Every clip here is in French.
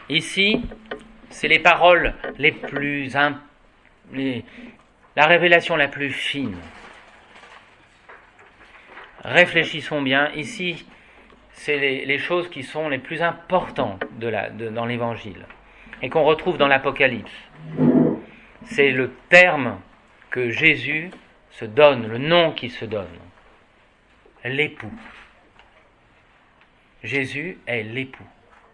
Ici, c'est les paroles la révélation la plus fine. Réfléchissons bien. Ici, c'est les choses qui sont les plus importantes dans l'Évangile et qu'on retrouve dans l'Apocalypse. C'est le terme que Jésus se donne, le nom qu'il se donne. L'époux. Jésus est l'époux.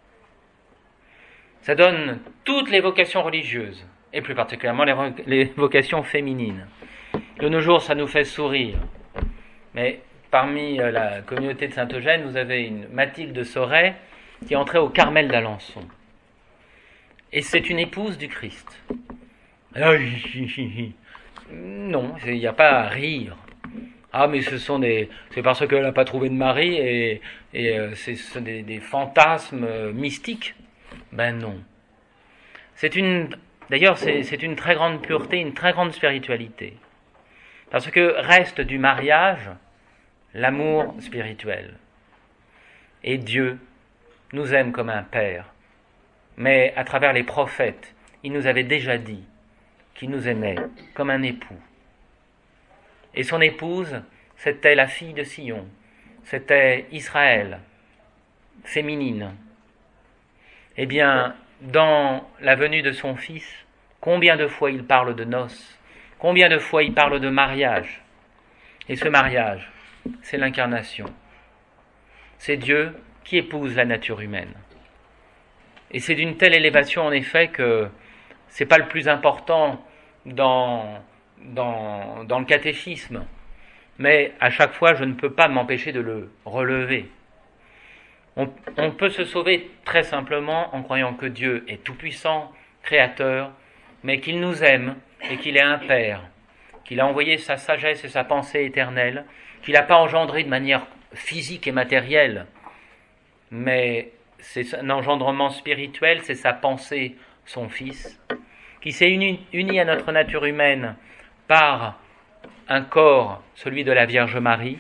Ça donne toutes les vocations religieuses, et plus particulièrement les vocations féminines. De nos jours, ça nous fait sourire. Mais parmi la communauté de Saint-Eugène, vous avez une Mathilde de Sauret qui est entrée au Carmel d'Alençon. Et c'est une épouse du Christ. Non, il n'y a pas à rire. Ah, mais c'est parce qu'elle n'a pas trouvé de mari et c'est des fantasmes mystiques. Ben non. D'ailleurs, c'est une très grande pureté, une très grande spiritualité. Parce que reste du mariage l'amour spirituel. Et Dieu nous aime comme un père. Mais à travers les prophètes, il nous avait déjà dit qu'il nous aimait comme un époux. Et son épouse, c'était la fille de Sion, c'était Israël, féminine. Eh bien, dans la venue de son Fils, combien de fois il parle de noces, combien de fois il parle de mariage. Et ce mariage, c'est l'incarnation. C'est Dieu qui épouse la nature humaine. Et c'est d'une telle élévation, en effet, que c'est pas le plus important dans le catéchisme. Mais à chaque fois, je ne peux pas m'empêcher de le relever. On peut se sauver très simplement en croyant que Dieu est tout-puissant, créateur, mais qu'il nous aime et qu'il est un Père, qu'il a envoyé sa sagesse et sa pensée éternelle, qu'il n'a pas engendré de manière physique et matérielle, mais c'est un engendrement spirituel, c'est sa pensée, son Fils, qui s'est uni à notre nature humaine par un corps, celui de la Vierge Marie,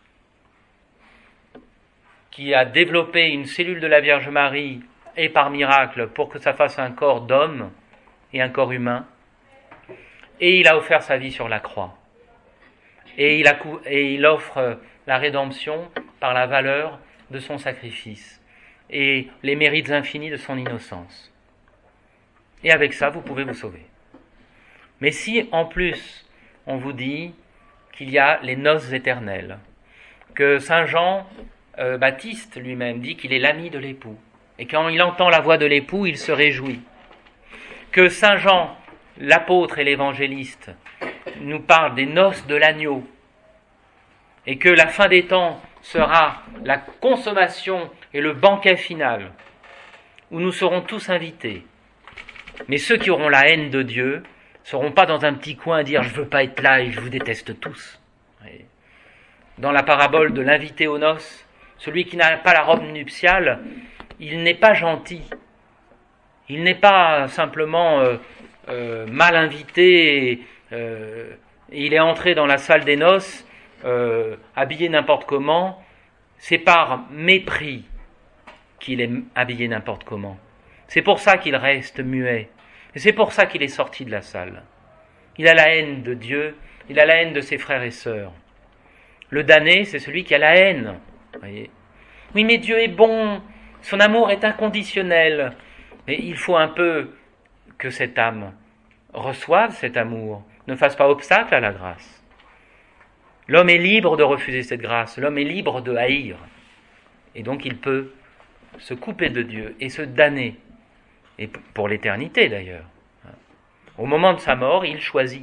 qui a développé une cellule de la Vierge Marie et par miracle pour que ça fasse un corps d'homme et un corps humain, et il a offert sa vie sur la croix. Et il offre la rédemption par la valeur de son sacrifice et les mérites infinis de son innocence. Et avec ça, vous pouvez vous sauver. Mais si, en plus, on vous dit qu'il y a les noces éternelles, que Saint Jean Baptiste lui-même dit qu'il est l'ami de l'époux, et quand il entend la voix de l'époux, il se réjouit, que Saint Jean, l'apôtre et l'évangéliste, nous parle des noces de l'agneau, et que la fin des temps sera la consommation et le banquet final, où nous serons tous invités. Mais ceux qui auront la haine de Dieu ne seront pas dans un petit coin à dire « je ne veux pas être là et je vous déteste tous ». Dans la parabole de l'invité aux noces, celui qui n'a pas la robe nuptiale, il n'est pas gentil. Il n'est pas simplement mal invité. Il est entré dans la salle des noces, habillé n'importe comment. C'est par mépris qu'il est habillé n'importe comment. C'est pour ça qu'il reste muet. Et c'est pour ça qu'il est sorti de la salle. Il a la haine de Dieu, il a la haine de ses frères et sœurs. Le damné, c'est celui qui a la haine. Voyez. Oui, mais Dieu est bon, son amour est inconditionnel. Mais il faut un peu que cette âme reçoive cet amour, ne fasse pas obstacle à la grâce. L'homme est libre de refuser cette grâce, l'homme est libre de haïr. Et donc il peut se couper de Dieu et se damner. Et pour l'éternité d'ailleurs. Au moment de sa mort, il choisit.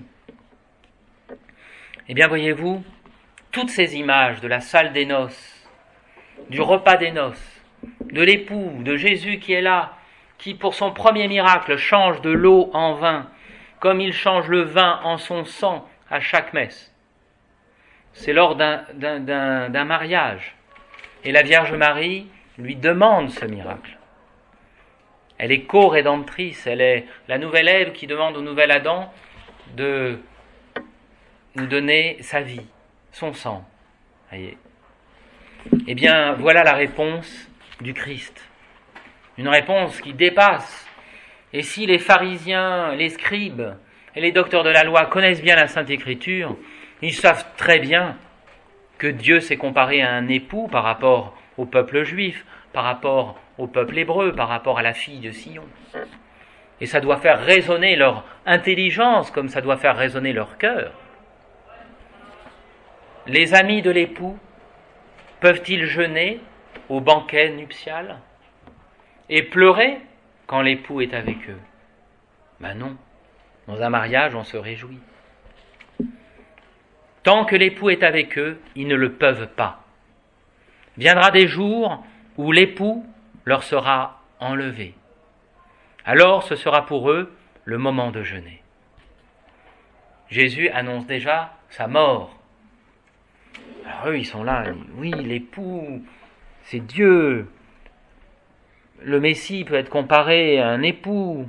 Eh bien, voyez-vous, toutes ces images de la salle des noces, du repas des noces, de l'époux, de Jésus qui est là, qui pour son premier miracle change de l'eau en vin, comme il change le vin en son sang à chaque messe. C'est lors d'un mariage. Et la Vierge Marie lui demande ce miracle. Elle est co-rédemptrice, elle est la nouvelle Ève qui demande au nouvel Adam de nous donner sa vie, son sang. Voyez. Eh bien, voilà la réponse du Christ. Une réponse qui dépasse. Et si les pharisiens, les scribes et les docteurs de la loi connaissent bien la Sainte Écriture, ils savent très bien que Dieu s'est comparé à un époux par rapport au peuple juif, par rapport au peuple hébreu, par rapport à la fille de Sion. Et ça doit faire résonner leur intelligence comme ça doit faire résonner leur cœur. Les amis de l'époux peuvent-ils jeûner au banquet nuptial et pleurer quand l'époux est avec eux? Ben non, dans un mariage on se réjouit. Tant que l'époux est avec eux, ils ne le peuvent pas. Viendra des jours où l'époux leur sera enlevé. Alors ce sera pour eux le moment de jeûner. Jésus annonce déjà sa mort. Alors eux, ils sont là, oui, l'époux, c'est Dieu. Le Messie peut être comparé à un époux.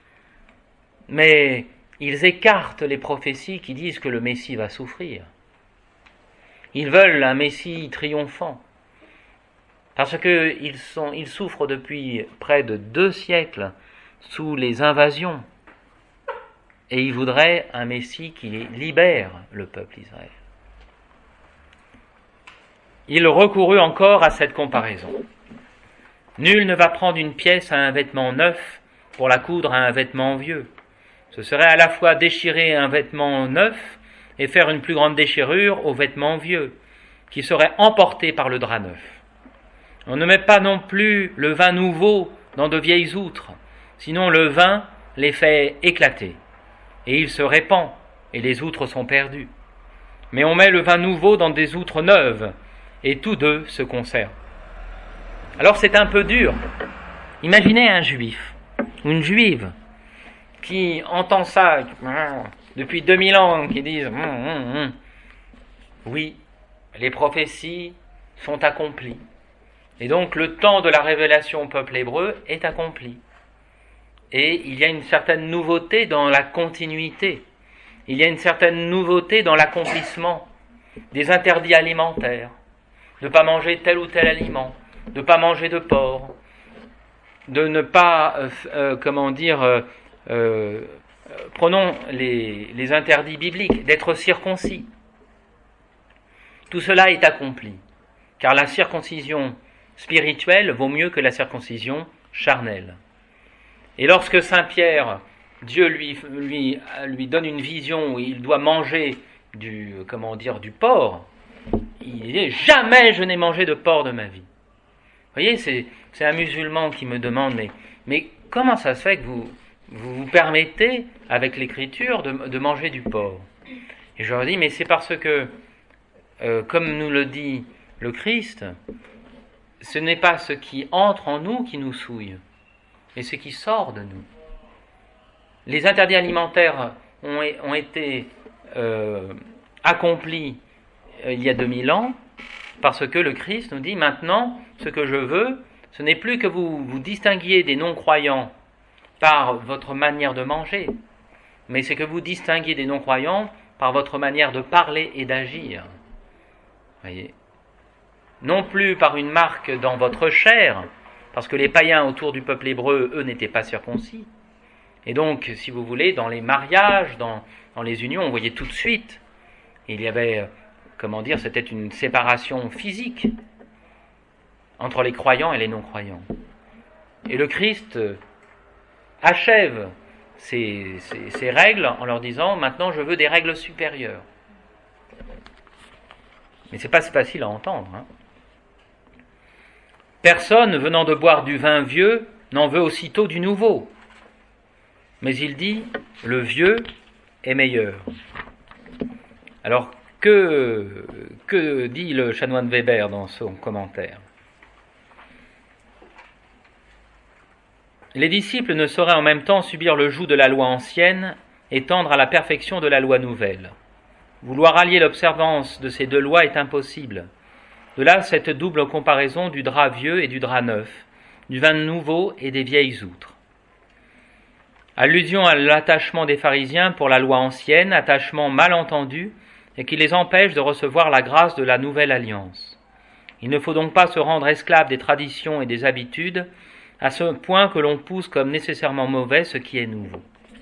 Mais ils écartent les prophéties qui disent que le Messie va souffrir. Ils veulent un Messie triomphant. Parce qu'ils souffrent depuis près de 2 siècles sous les invasions. Et ils voudraient un Messie qui libère le peuple d'Israël. Il recourut encore à cette comparaison. Nul ne va prendre une pièce à un vêtement neuf pour la coudre à un vêtement vieux. Ce serait à la fois déchirer un vêtement neuf et faire une plus grande déchirure au vêtement vieux, qui serait emporté par le drap neuf. On ne met pas non plus le vin nouveau dans de vieilles outres, sinon le vin les fait éclater, et il se répand, et les outres sont perdues. Mais on met le vin nouveau dans des outres neuves, et tous deux se conservent. Alors c'est un peu dur. Imaginez un juif, ou une juive, qui entend ça depuis 2000 ans, qui disent oui, les prophéties sont accomplies. Et donc le temps de la révélation au peuple hébreu est accompli. Et il y a une certaine nouveauté dans la continuité. Il y a une certaine nouveauté dans l'accomplissement des interdits alimentaires. De ne pas manger tel ou tel aliment, de ne pas manger de porc, de ne pas, prenons les interdits bibliques, d'être circoncis. Tout cela est accompli, car la circoncision spirituelle vaut mieux que la circoncision charnelle. Et lorsque Saint Pierre, Dieu lui donne une vision où il doit manger du porc, il dit « Jamais je n'ai mangé de porc de ma vie ». Vous voyez, c'est un musulman qui me demande « Mais comment ça se fait que vous permettez, avec l'écriture, de manger du porc ?» Et je leur dis « Mais c'est parce que, comme nous le dit le Christ, ce n'est pas ce qui entre en nous qui nous souille, mais ce qui sort de nous. » Les interdits alimentaires ont été accomplis il y a 2000 ans, parce que le Christ nous dit maintenant, ce que je veux, ce n'est plus que vous vous distinguiez des non-croyants par votre manière de manger, mais c'est que vous distinguiez des non-croyants par votre manière de parler et d'agir. Voyez, non plus par une marque dans votre chair, parce que les païens autour du peuple hébreu, eux, n'étaient pas circoncis. Et donc, si vous voulez, dans les mariages, dans les unions, on voyait tout de suite, il y avait, c'était une séparation physique entre les croyants et les non-croyants. Et le Christ achève ces règles en leur disant « Maintenant, je veux des règles supérieures ». Mais c'est pas si facile à entendre. Personne venant de boire du vin vieux n'en veut aussitôt du nouveau. Mais il dit « Le vieux est meilleur ». Alors, que dit le chanoine Weber dans son commentaire? Les disciples ne sauraient en même temps subir le joug de la loi ancienne et tendre à la perfection de la loi nouvelle. Vouloir allier l'observance de ces deux lois est impossible. De là cette double comparaison du drap vieux et du drap neuf, du vin nouveau et des vieilles outres. Allusion à l'attachement des pharisiens pour la loi ancienne, attachement mal entendu et qui les empêche de recevoir la grâce de la nouvelle alliance. Il ne faut donc pas se rendre esclave des traditions et des habitudes, à ce point que l'on pousse comme nécessairement mauvais ce qui est nouveau.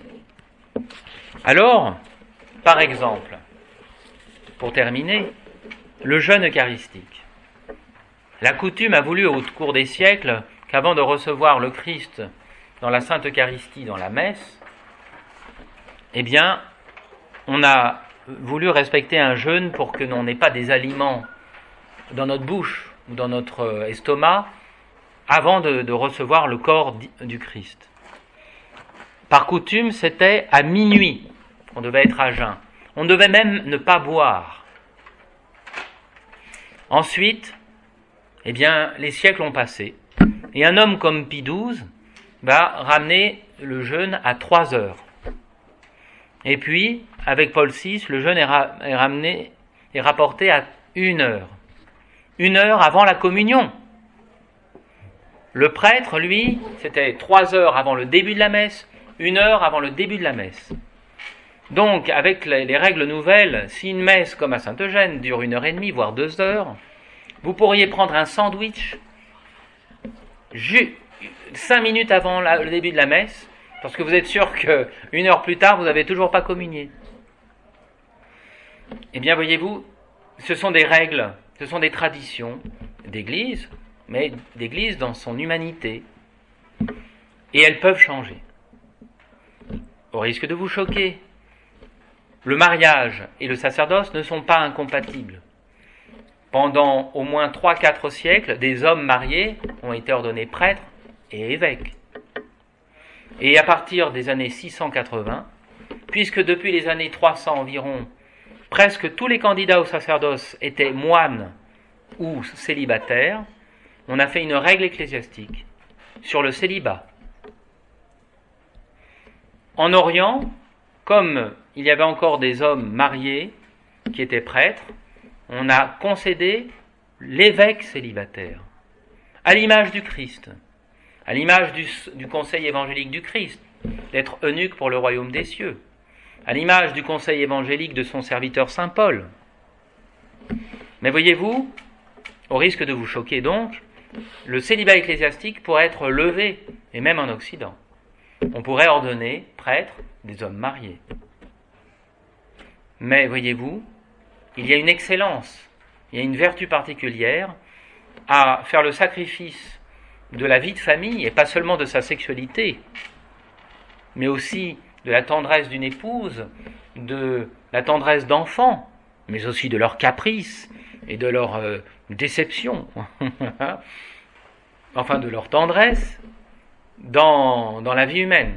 Alors, par exemple, pour terminer, le jeûne eucharistique. La coutume a voulu au cours des siècles qu'avant de recevoir le Christ dans la Sainte Eucharistie, dans la messe, eh bien, on a voulu respecter un jeûne pour que l'on n'ait pas des aliments dans notre bouche ou dans notre estomac avant de recevoir le corps du Christ. Par coutume, c'était à minuit qu'on devait être à jeun. On devait même ne pas boire. Ensuite, eh bien, les siècles ont passé. Et un homme comme Pie XII va ramener le jeûne à 3 heures. Et puis, avec Paul VI, le jeûne est rapporté à 1 heure. 1 heure avant la communion. Le prêtre, lui, c'était 3 heures avant le début de la messe, 1 heure avant le début de la messe. Donc, avec les règles nouvelles, si une messe comme à Saint-Eugène dure 1h30, voire 2 heures, vous pourriez prendre un sandwich 5 minutes avant le début de la messe, parce que vous êtes sûr que 1 heure plus tard, vous n'avez toujours pas communié. Eh bien, voyez-vous, ce sont des règles, ce sont des traditions d'Église, mais d'Église dans son humanité. Et elles peuvent changer. Au risque de vous choquer, le mariage et le sacerdoce ne sont pas incompatibles. Pendant au moins 3-4 siècles, des hommes mariés ont été ordonnés prêtres et évêques. Et à partir des années 680, puisque depuis les années 300 environ, presque tous les candidats au sacerdoce étaient moines ou célibataires, on a fait une règle ecclésiastique sur le célibat. En Orient, comme il y avait encore des hommes mariés qui étaient prêtres, on a concédé l'évêque célibataire, à l'image du Christ, à l'image du conseil évangélique du Christ, d'être eunuque pour le royaume des cieux, à l'image du conseil évangélique de son serviteur saint Paul. Mais voyez-vous, au risque de vous choquer donc, le célibat ecclésiastique pourrait être levé, et même en Occident. On pourrait ordonner prêtres des hommes mariés. Mais voyez-vous, il y a une excellence, il y a une vertu particulière à faire le sacrifice de la vie de famille, et pas seulement de sa sexualité, mais aussi de la tendresse d'une épouse, de la tendresse d'enfants, mais aussi de leurs caprices et de leur déception, enfin de leur tendresse dans la vie humaine.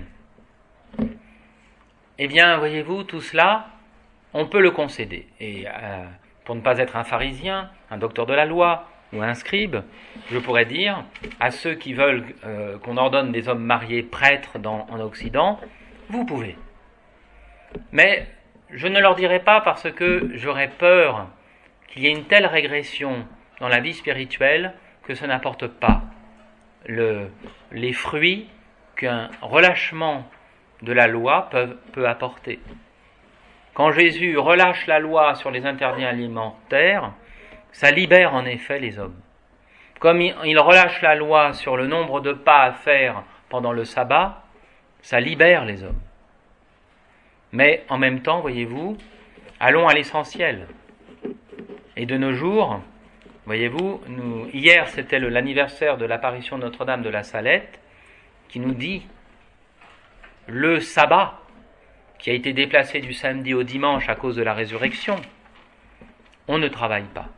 Eh bien, voyez-vous, tout cela, on peut le concéder. Et pour ne pas être un pharisien, un docteur de la loi ou un scribe, je pourrais dire à ceux qui veulent qu'on ordonne des hommes mariés prêtres en Occident, vous pouvez. Mais je ne leur dirai pas parce que j'aurais peur qu'il y ait une telle régression dans la vie spirituelle que ça n'apporte pas les fruits qu'un relâchement de la loi peut apporter. Quand Jésus relâche la loi sur les interdits alimentaires, ça libère en effet les hommes. Comme il relâche la loi sur le nombre de pas à faire pendant le sabbat, ça libère les hommes. Mais en même temps, voyez-vous, allons à l'essentiel. Et de nos jours, voyez-vous, hier c'était l'anniversaire de l'apparition de Notre-Dame de la Salette, qui nous dit le sabbat, qui a été déplacé du samedi au dimanche à cause de la résurrection, on ne travaille pas.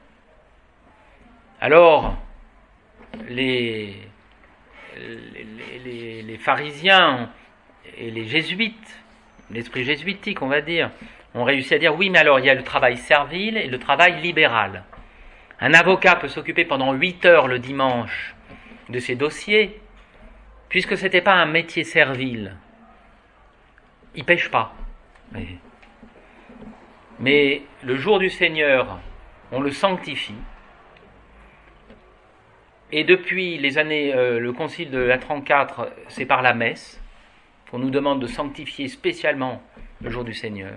Alors, les pharisiens et les jésuites, l'esprit jésuitique, on va dire, ont réussi à dire oui, mais alors il y a le travail servile et le travail libéral. Un avocat peut s'occuper pendant 8 heures le dimanche de ses dossiers, puisque ce n'était pas un métier servile. Il ne pêche pas. Mais le jour du Seigneur, on le sanctifie. Et depuis les années, le concile de la 34, c'est par la messe qu'on nous demande de sanctifier spécialement le jour du Seigneur.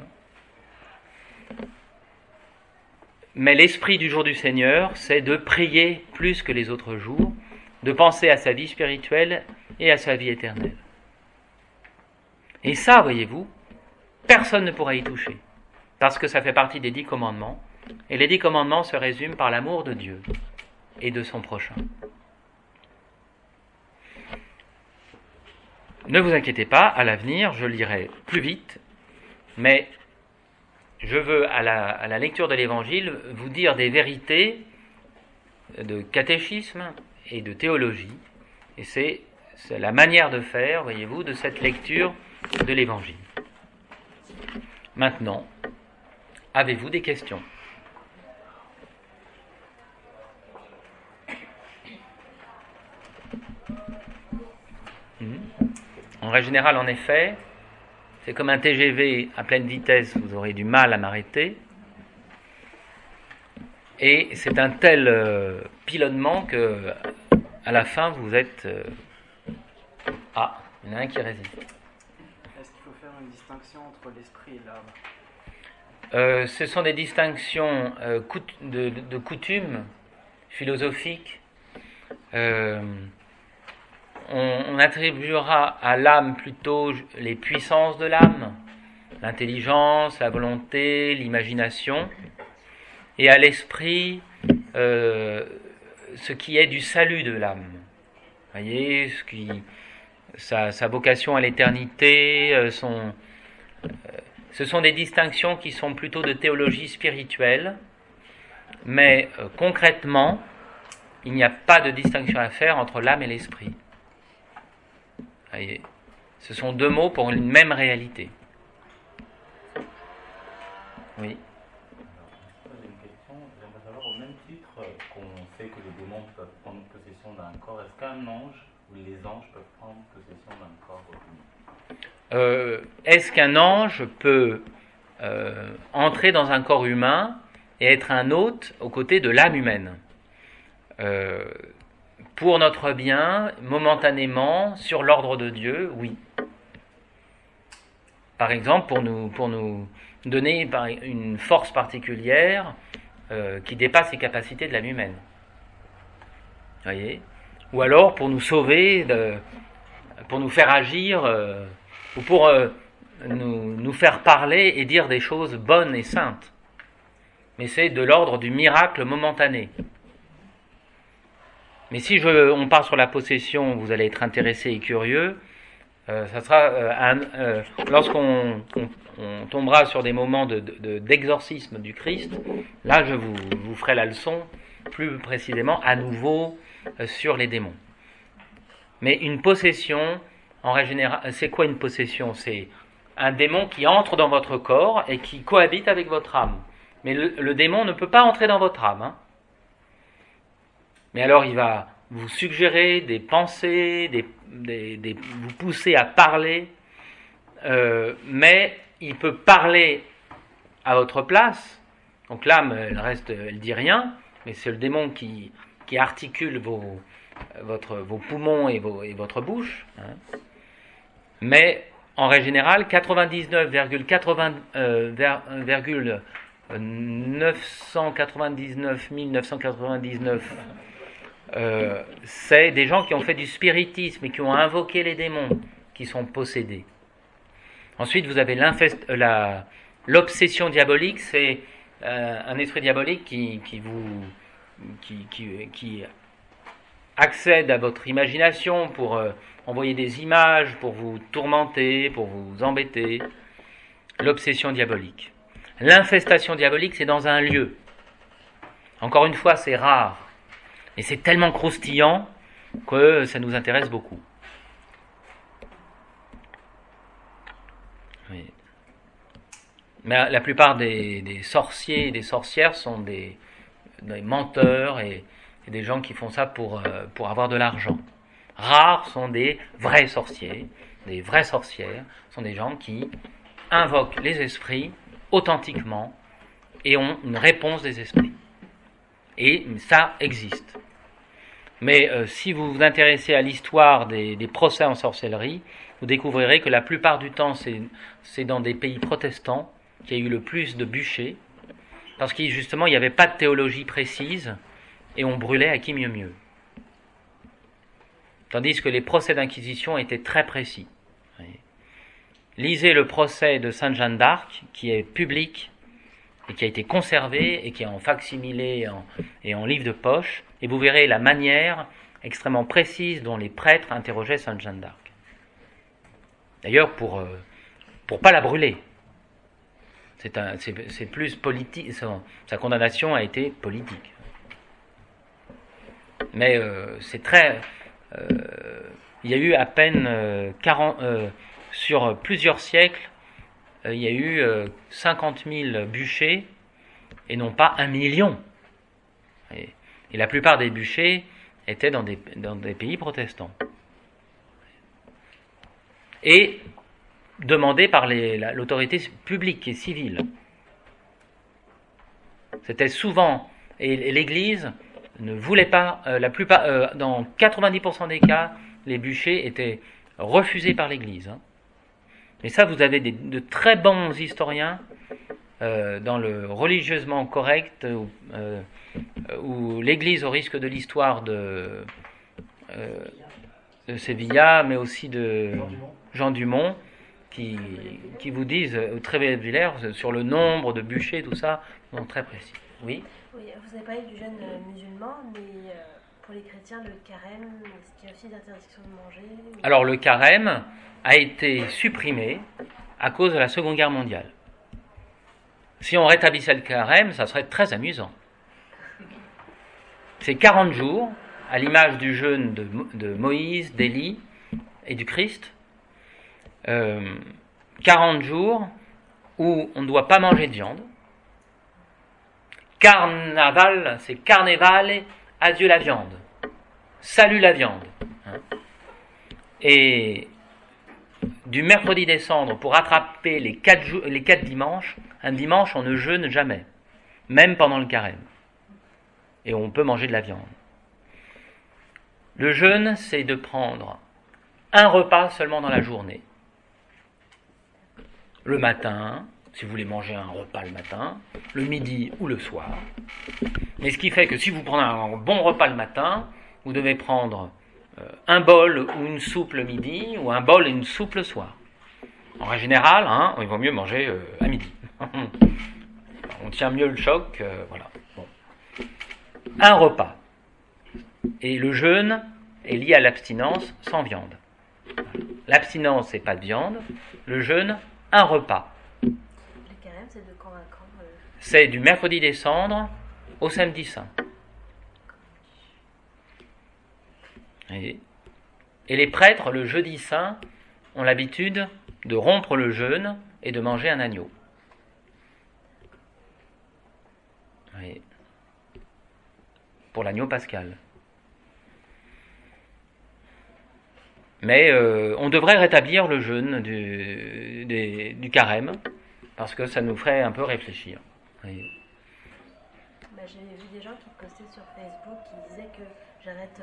Mais l'esprit du jour du Seigneur, c'est de prier plus que les autres jours, de penser à sa vie spirituelle et à sa vie éternelle. Et ça, voyez-vous, personne ne pourra y toucher, parce que ça fait partie des 10 commandements, et les 10 commandements se résument par l'amour de Dieu et de son prochain. Ne vous inquiétez pas, à l'avenir, je lirai plus vite, mais je veux, à la lecture de l'Évangile, vous dire des vérités de catéchisme et de théologie, et c'est la manière de faire, voyez-vous, de cette lecture de l'Évangile. Maintenant, avez-vous des questions ? En règle générale, en effet, c'est comme un TGV à pleine vitesse, vous aurez du mal à m'arrêter. Et c'est un tel pilonnement que, à la fin, vous êtes... Ah, il y en a un qui résiste. Est-ce qu'il faut faire une distinction entre l'esprit et l'âme ? Ce sont des distinctions de coutumes philosophiques. On attribuera à l'âme plutôt les puissances de l'âme, l'intelligence, la volonté, l'imagination, et à l'esprit ce qui est du salut de l'âme. Vous voyez, sa vocation à l'éternité, ce sont des distinctions qui sont plutôt de théologie spirituelle, mais concrètement, il n'y a pas de distinction à faire entre l'âme et l'esprit. Voyez, ce sont deux mots pour une même réalité. Oui. J'ai une question. J'aimerais savoir, au même titre qu'on sait que les démons peuvent prendre possession d'un corps, est-ce qu'un ange ou les anges peuvent prendre possession d'un corps humain ? Est-ce qu'un ange peut entrer dans un corps humain et être un hôte aux côtés de l'âme humaine ? Pour notre bien, momentanément, sur l'ordre de Dieu, oui. Par exemple, pour nous donner une force particulière qui dépasse les capacités de l'âme humaine. Voyez ? Ou alors pour nous sauver, pour nous faire agir, ou pour nous faire parler et dire des choses bonnes et saintes. Mais c'est de l'ordre du miracle momentané. Mais si on part sur la possession, vous allez être intéressé et curieux. Ça sera lorsqu'on tombera sur des moments d'exorcisme du Christ. Là, je vous ferai la leçon plus précisément à nouveau sur les démons. Mais une possession, en règle générale, c'est quoi une possession ? C'est un démon qui entre dans votre corps et qui cohabite avec votre âme. Mais le démon ne peut pas entrer dans votre âme. Hein. Mais alors il va vous suggérer des pensées, vous pousser à parler, mais il peut parler à votre place. Donc l'âme, elle dit rien, mais c'est le démon qui articule vos poumons et votre bouche. Hein. Mais en règle générale, 99,999 c'est des gens qui ont fait du spiritisme et qui ont invoqué les démons, qui sont possédés. Ensuite, vous avez l'obsession diabolique, c'est un esprit diabolique qui accède à votre imagination pour envoyer des images, pour vous tourmenter, pour vous embêter. L'obsession diabolique. L'infestation diabolique, c'est dans un lieu. Encore une fois, c'est rare. Et c'est tellement croustillant que ça nous intéresse beaucoup. Oui. Mais la plupart des sorciers et des sorcières sont des menteurs et des gens qui font ça pour avoir de l'argent. Rares sont des vrais sorciers, des vraies sorcières, sont des gens qui invoquent les esprits authentiquement et ont une réponse des esprits. Et ça existe. Mais si vous vous intéressez à l'histoire des procès en sorcellerie, vous découvrirez que la plupart du temps, c'est dans des pays protestants qu'il y a eu le plus de bûchers, parce qu'il justement, il n'y avait pas de théologie précise, et on brûlait à qui mieux mieux. tandis que les procès d'inquisition étaient très précis. Lisez le procès de Sainte Jeanne d'Arc, qui est public, et qui a été conservé, et qui est en facsimilé et en livre de poche, et vous verrez la manière extrêmement précise dont les prêtres interrogeaient Sainte Jeanne d'Arc. D'ailleurs, pour pas la brûler. C'est plus politique, sa condamnation a été politique. Mais c'est très... il y a eu à peine 40... sur plusieurs siècles, il y a eu 50 000 bûchers et non pas 1 million. Et la plupart des bûchers étaient dans des pays protestants. Et demandés par l'autorité publique et civile. C'était souvent... Et l'Église ne voulait pas... dans 90% des cas, les bûchers étaient refusés par l'Église. Et ça, vous avez de très bons historiens dans le religieusement correct, où l'Église, au risque de l'histoire de Sévilla, mais aussi de Jean Dumont, qui vous disent, très vélaire, sur le nombre de bûchers, tout ça, sont très précis. Oui. Oui, vous avez parlé du jeûne musulman, mais pour les chrétiens, le carême, est-ce qu'il y a aussi des interdictions de manger Alors le carême a été supprimé à cause de la Seconde Guerre mondiale. Si on rétablissait le carême, ça serait très amusant. C'est 40 jours, à l'image du jeûne de Moïse, d'Élie et du Christ. 40 jours où on ne doit pas manger de viande. Carnaval, c'est carnevale, adieu la viande. Salut la viande. Et du mercredi des cendres pour rattraper les 4 dimanches, un dimanche on ne jeûne jamais, même pendant le carême. Et on peut manger de la viande. Le jeûne, c'est de prendre un repas seulement dans la journée. Le matin, si vous voulez manger un repas le matin, le midi ou le soir. Mais ce qui fait que si vous prenez un bon repas le matin, vous devez prendre un bol ou une soupe le midi, ou un bol et une soupe le soir. En règle générale, il vaut mieux manger à midi. On tient mieux le choc, voilà. Bon. Un repas. Et le jeûne est lié à l'abstinence sans viande. L'abstinence, c'est pas de viande. Le jeûne, un repas. Le carême, c'est de quand à quand C'est du mercredi des cendres au samedi saint. Et les prêtres, le jeudi saint, ont l'habitude de rompre le jeûne et de manger un agneau. Oui. Pour l'agneau pascal. Mais on devrait rétablir le jeûne du carême, parce que ça nous ferait un peu réfléchir. Oui. J'avais vu des gens qui postaient sur Facebook qui disaient que j'arrête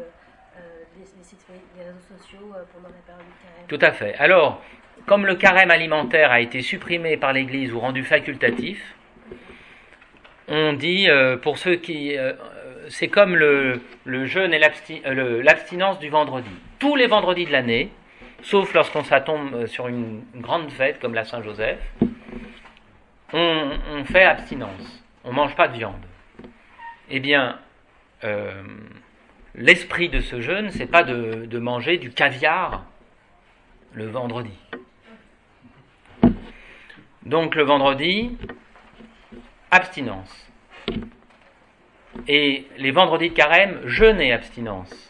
les réseaux sociaux pendant la période du carême. Tout à fait. Alors, comme le carême alimentaire a été supprimé par l'Église ou rendu facultatif, on dit, pour ceux qui... c'est comme le jeûne et l'abstinence du vendredi. Tous les vendredis de l'année, sauf lorsqu'on s'attombe sur une grande fête comme la Saint-Joseph, on fait abstinence. On ne mange pas de viande. Eh bien, l'esprit de ce jeûne, c'est pas de manger du caviar le vendredi. Donc le vendredi, abstinence. Et les vendredis de carême, jeûne et abstinence.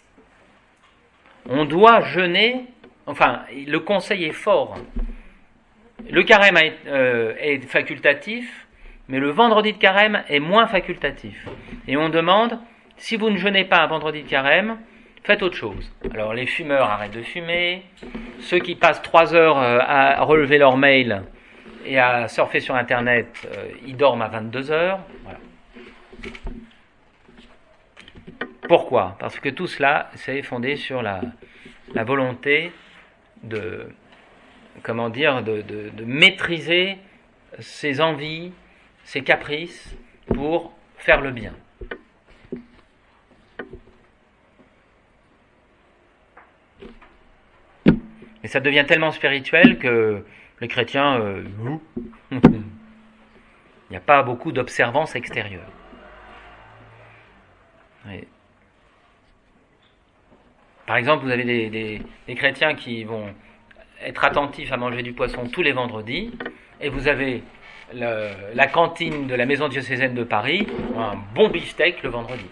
On doit jeûner, enfin, le conseil est fort. Le carême est facultatif, mais le vendredi de carême est moins facultatif. Et on demande, si vous ne jeûnez pas un vendredi de carême, faites autre chose. Alors les fumeurs arrêtent de fumer, ceux qui passent 3 heures à relever leur mail et à surfer sur Internet, ils dorment à 22 heures. Voilà. Pourquoi ? Parce que tout cela, c'est fondé sur la volonté de maîtriser ses envies, ses caprices pour faire le bien. Mais ça devient tellement spirituel que les chrétiens, il n'y a pas beaucoup d'observance extérieure. Oui. Par exemple, vous avez des chrétiens qui vont être attentifs à manger du poisson tous les vendredis, et vous avez la cantine de la maison diocésaine de Paris, un bon beefsteak le vendredi.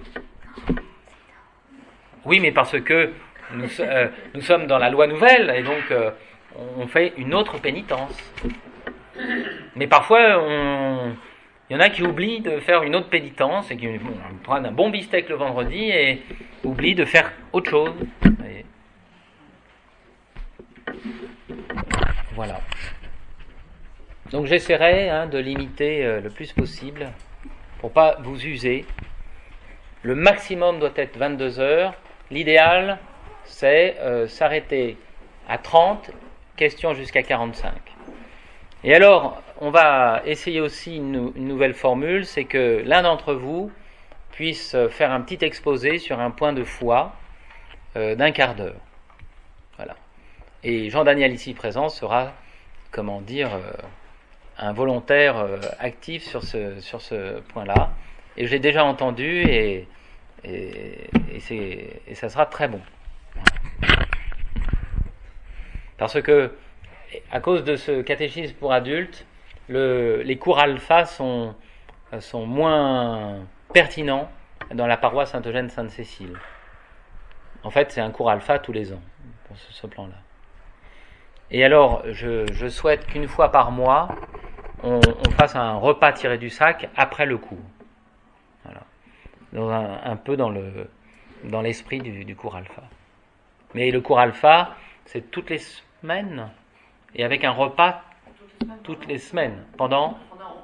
Oui, mais parce que nous sommes dans la loi nouvelle, et donc on fait une autre pénitence. Mais parfois, il y en a qui oublient de faire une autre pénitence, et qui prennent un bon beefsteak le vendredi, et oublient de faire autre chose. Et voilà. Donc j'essaierai de limiter le plus possible, pour pas vous user. Le maximum doit être 22 heures. L'idéal, c'est s'arrêter à 30, questions jusqu'à 45. Et alors, on va essayer aussi une nouvelle formule, c'est que l'un d'entre vous puisse faire un petit exposé sur un point de foi d'un quart d'heure. Voilà. Et Jean-Daniel ici présent sera, un volontaire actif sur ce point-là. Et je l'ai déjà entendu et ça sera très bon. Parce que, à cause de ce catéchisme pour adultes, les cours alpha sont moins pertinents dans la paroisse Saint-Eugène-Sainte-Cécile. En fait, c'est un cours alpha tous les ans, pour ce plan-là. Et alors, je souhaite qu'une fois par mois, on fasse un repas tiré du sac après le cours. Voilà. Un peu dans l'esprit du cours alpha. Mais le cours alpha, c'est toutes les semaines, et avec un repas toutes les semaines, pendant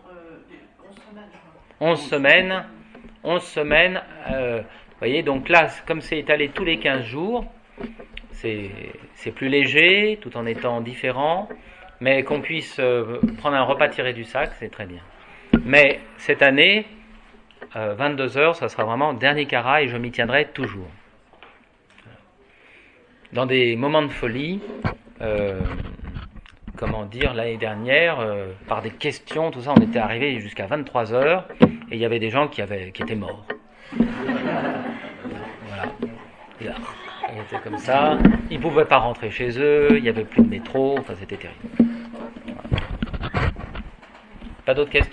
11 semaines. 11 semaines, vous voyez, donc là, comme c'est étalé tous les 15 jours, c'est plus léger, tout en étant différent, mais qu'on puisse prendre un repas tiré du sac, c'est très bien. Mais cette année, 22 heures, ça sera vraiment dernier carat, et je m'y tiendrai toujours. Dans des moments de folie, l'année dernière, par des questions, tout ça, on était arrivé jusqu'à 23 heures, et il y avait des gens qui étaient morts. Voilà. Ils étaient comme ça, ils ne pouvaient pas rentrer chez eux, il n'y avait plus de métro, enfin c'était terrible. Voilà. Pas d'autres questions ?